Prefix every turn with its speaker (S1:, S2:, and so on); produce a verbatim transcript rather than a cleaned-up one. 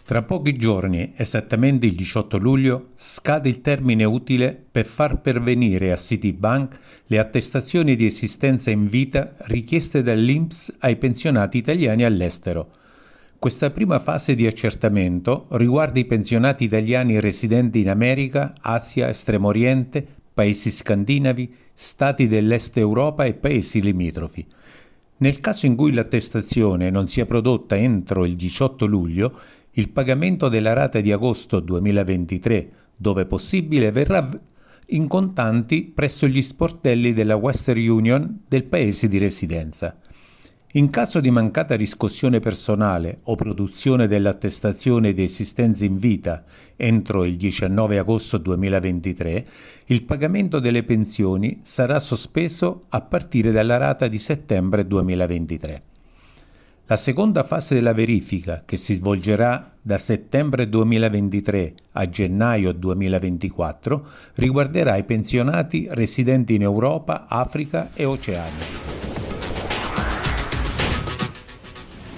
S1: Tra pochi giorni, esattamente il diciotto luglio, scade il termine utile per far pervenire a Citibank le attestazioni di esistenza in vita richieste dall'I N P S ai pensionati italiani all'estero. Questa prima fase di accertamento riguarda i pensionati italiani residenti in America, Asia, Estremo Oriente, paesi scandinavi, stati dell'Est Europa e paesi limitrofi. Nel caso in cui l'attestazione non sia prodotta entro il diciotto luglio, il pagamento della rata di agosto duemilaventitré, dove possibile, verrà in contanti presso gli sportelli della Western Union del paese di residenza. In caso di mancata riscossione personale o produzione dell'attestazione di esistenza in vita entro il diciannove agosto duemilaventitré, il pagamento delle pensioni sarà sospeso a partire dalla rata di settembre duemilaventitré. La seconda fase della verifica, che si svolgerà da settembre duemilaventitré a gennaio duemilaventiquattro, riguarderà i pensionati residenti in Europa, Africa e Oceania.